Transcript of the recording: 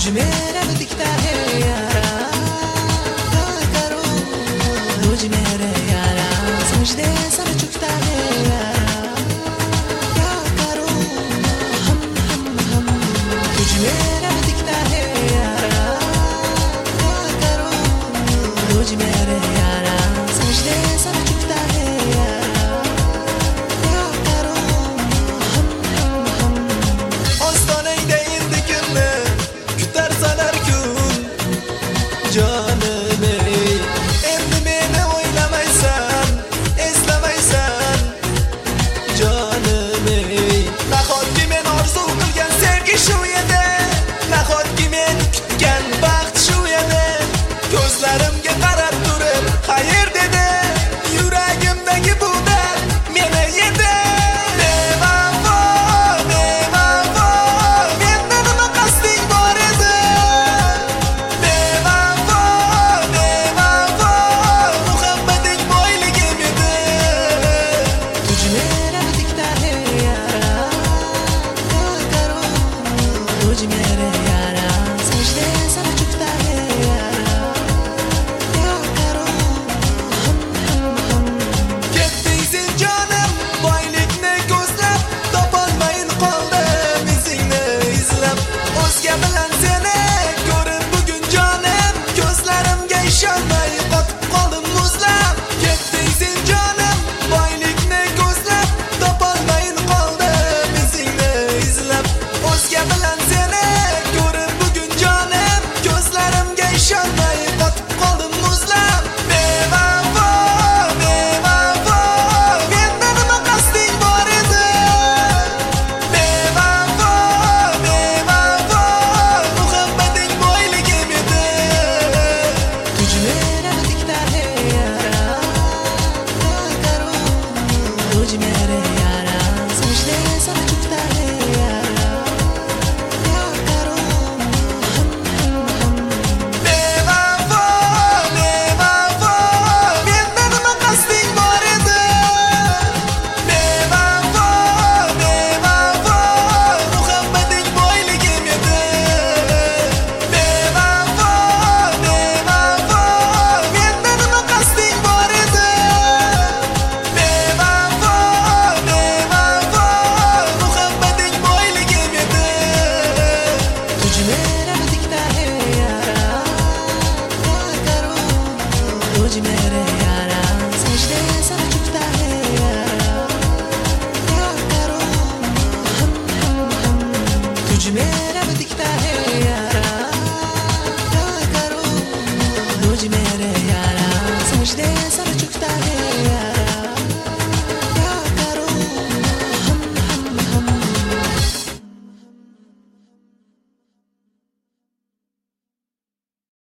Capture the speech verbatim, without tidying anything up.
तुझ मेरा दिखता है यारा, क्या करूं तुझ मेरे यारा, समझ दे सर झुकता है यारा, क्या करूं हम हम हम तुझ मेरा दिखता है यारा, क्या करूं तुझ मेरे यारा, समझ दे सर झुकता है यारा, क्या करूं हम हम हम Ostaneyde indi günler, küter sanar gün canım ey. Endi beni oylamaysan, eslemaysan canım ey. Nahotki men orzu qilgan sevgi shu edi, nahotki men kutgan baxt shu edi. Ko'zlarimga qarab turib xayr dedi, yuragimdagi bu dard meni yedi. Bevafo, bevafo, menda nima qasding bor edi? Bevafo, bevafo, muhabbating boyligim edi. तुझ मेरा दिखता है यारा, क्या करूं तुझ मेरे यारा, समझ दे सर झुकता है यारा, क्या करूं हम हम हम Ketding sen jonim, boylikni ko'zlab, topolmayin qoldim izingni izlab. O'zga bilan seni ko'rib bugun jonim, ko'zlarimga ishonmay qotib qoldim muzlab. Ketding sen jonim, boylikni ko'zlab, topolmayin qoldim izingni izlab. O'zga bilan seni ko'rib bugun jonim, ko'zlarimga ishonmay qotib qoldim muzlab. Bevafo, bevafo, menda nima qasding bor edi? Bevafo, bevafo, muhabbating boyligim edi. तुझ मेरा दिखता है यारा, क्या करूं तुझ मेरे यारा, समझ दे सर झुकता है यारा, क्या करूं हम हम हम Bevafo, bevafo, menda nima qasding bor edi? Bevafo, bevafo, muhabbating boyligim edi. Bevafo, bevafo, menda nima qasding bor edi? Bevafo, bevafo, muhabbating boyligim edi. तुझ मेरा दिखता है यारा, क्या करूं तुझ मेरे यारा, समझ दे सर झुकता है यारा, क्या करूं हम हम हम तुझ मेरा दिखता है